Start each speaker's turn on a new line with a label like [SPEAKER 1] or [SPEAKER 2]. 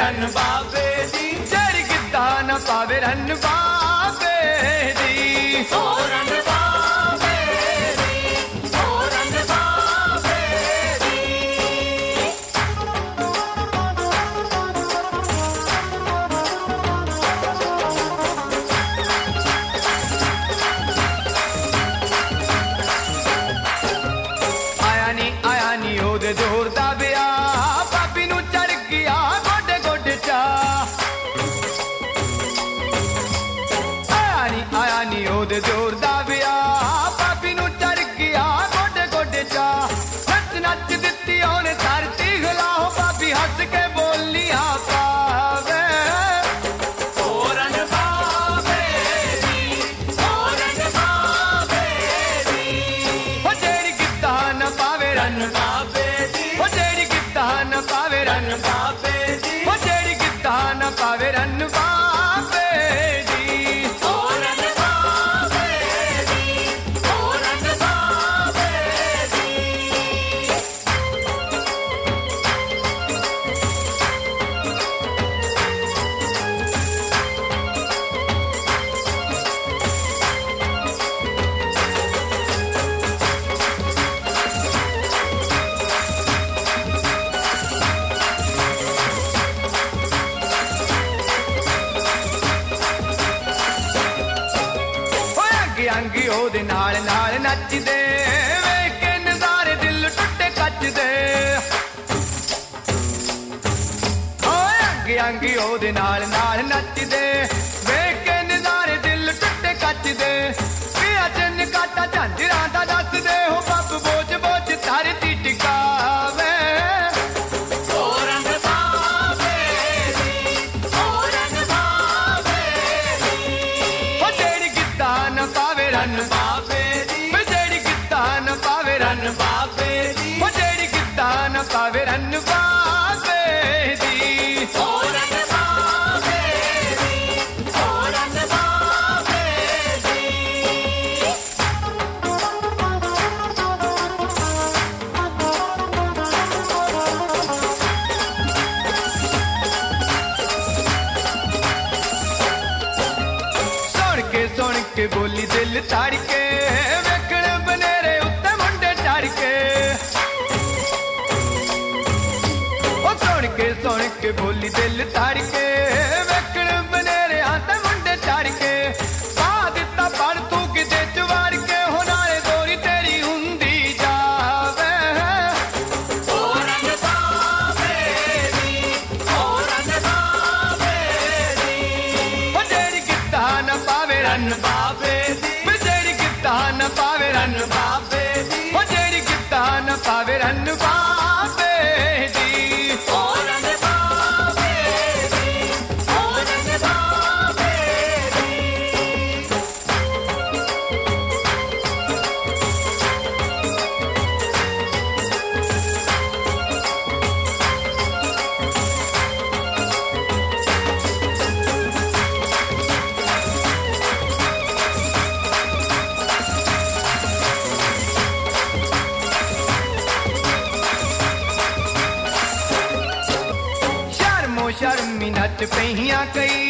[SPEAKER 1] Run बाबे दी,
[SPEAKER 2] जेड़ी गिद्धा न पावे रन बाबे दी।
[SPEAKER 1] ओ रन बाबे दी, ओ रन बाबे दी।
[SPEAKER 2] आया नी ओदे जोर दा ब्याह, भाभी नू चढ़ गया गोडे गोडे चा। आया नी ओदे जोर दा ब्याह, भाभी नू चढ़ गया गोडे गोडे चा। नच नच दित्ती ओने धरती हिलाओ, भाभी हंस के बोलियां पावे।
[SPEAKER 1] ओ रन बाबे दी, ओ रन बाबे दी।
[SPEAKER 2] ओ जेड़ी गिद्धा न पावे रन
[SPEAKER 1] बाबे दी,
[SPEAKER 2] ओ जेड़ी गिद्धा न पावे रन
[SPEAKER 1] बाबे दी।
[SPEAKER 2] ओ जेड़ी गिद्धा न पावे रन बाबे दी।
[SPEAKER 1] ओ रन बाबे दी, ओ रन बाबे दी।
[SPEAKER 2] अंग ओदे नाल नाल नचदे, वेख के नज़ारे दिल टुटे कचदे। अंग ओदे नाल नाल नचदे, वेख के नज़ारे दिल टुटे कचदे। पिया चन काटा झांजरां दा दसदे, हो बब बोझ बोझ धरती टिकावे।
[SPEAKER 1] ओ रन बाबे दी, ओ रन बाबे दी।
[SPEAKER 2] ओ जेड़ी गिद्धा न पावे रन
[SPEAKER 1] बाबे दी,
[SPEAKER 2] ओ जेड़ी गिद्धा न पावे रन
[SPEAKER 1] बाबे दी।
[SPEAKER 2] ओ जेड़ी गिद्धा न पावे रन बाबे दी।
[SPEAKER 1] ओ रन बाबे दी, ओ रन बाबे दी।
[SPEAKER 2] सुन के बोली दिल ताड़ के, वेखण बनेरे उत्ते मुंडे चढ़ के। ओ सुन के बोली दिल ताड़ के, वेखण बनेरे आते मुंडे चढ़ के। पा दिता पड़ तू किते चवाड़ के, हो नाले दोरी तेरी हुंदी जावे।
[SPEAKER 1] ओ रन बाबे दी, ओ रन बाबे दी।
[SPEAKER 2] ओ जेड़ी गिद्धा न पावे रन
[SPEAKER 1] बाबे दी,
[SPEAKER 2] ओ जेड़ी गिद्धा न पावे रन
[SPEAKER 1] बाबे दी।
[SPEAKER 2] ओ जेड़ी गिद्धा न पावे रन बाबे दी।
[SPEAKER 1] ओ रन बाबे दी, ओ रन बाबे दी।
[SPEAKER 2] शर्मो शर्मी नच पईयां कई,